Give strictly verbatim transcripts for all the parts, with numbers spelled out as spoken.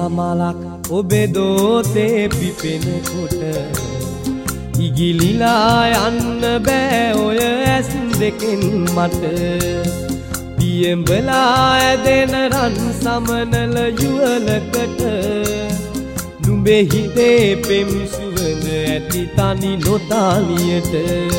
මලක් ඔබේ දෝතේ පිපෙනකොට ඉගිලිලා යන්න බෑ ඔය ඇස් දෙකෙන් මට පියඹලා ඇදෙන රන් සමනල යුවලකට නුඹේ හිතේ පෙම් සුවඳ ඇති තනි නොතාලියට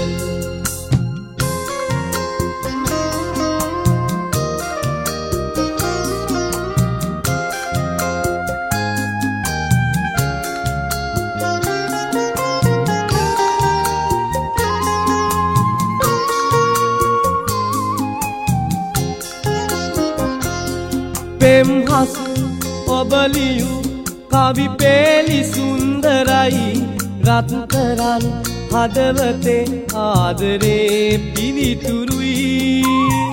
පෙම් හසු ඔබලියු කවි පේලි සුන්දරයි රත්තරන් හදවතේ ආදරේ පිවිතුරුයි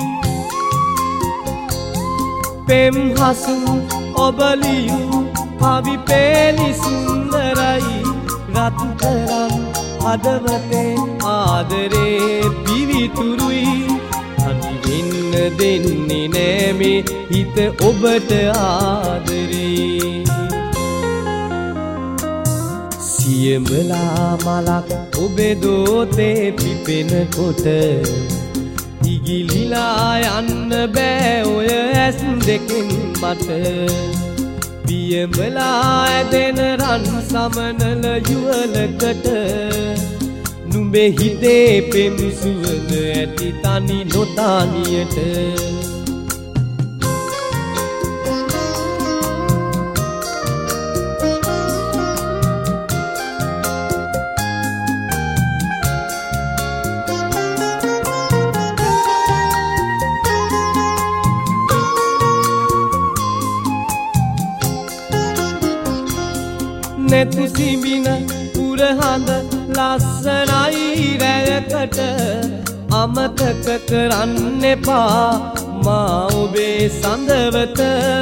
පෙම් හසු ඔබලියු කවි පේලි සුන්දරයි රත්තරන් හදවතේ ආදරේ පිවිතුරුයි අනිවෙන්න දෙන්නේ නෑ මේ හිත ඔබට ආදරේ සියඹලා මලක් ඔබේ දෝතේ පිපෙනකොට ඉගිලිලා යන්න බෑ ඔය ඇස් දෙකෙන් මට පියඹලා ඇදෙන රන් සමනල යුවලකට නුඹේ හිතේ පෙම් සුවඳ ඇති තනි නොතානියට නෙතු සිඹින පුරහඳ ලස්සනයි රැයකට අමතක කරන්න එපා මා ඔබේ සඳවත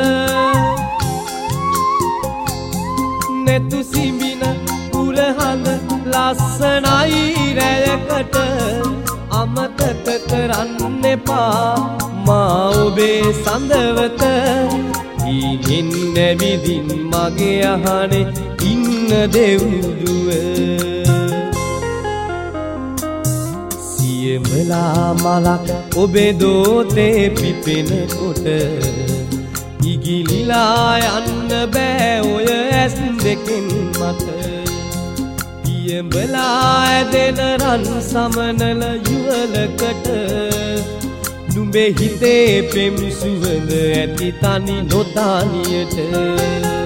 නෙතු සිඹින පුරහඳ ලස්සනයි රැයකට අමතක කරන්න එපා මා ඔබේ සඳවත ඊගෙන් නැවිදින් මගේ අහනේ ඉන්න දෙව්දුව සියඹලා මලක් ඔබේ දෝතේ පිපෙනකොට ඉගිලිලා යන්න බෑ ඔය ඇස් දෙකෙන් මට පියඹලා ඇදෙන රන් සමනල යුවලකට නුඹේ හිතේ පෙම් සුවඳ ඇති තනි නොතානියට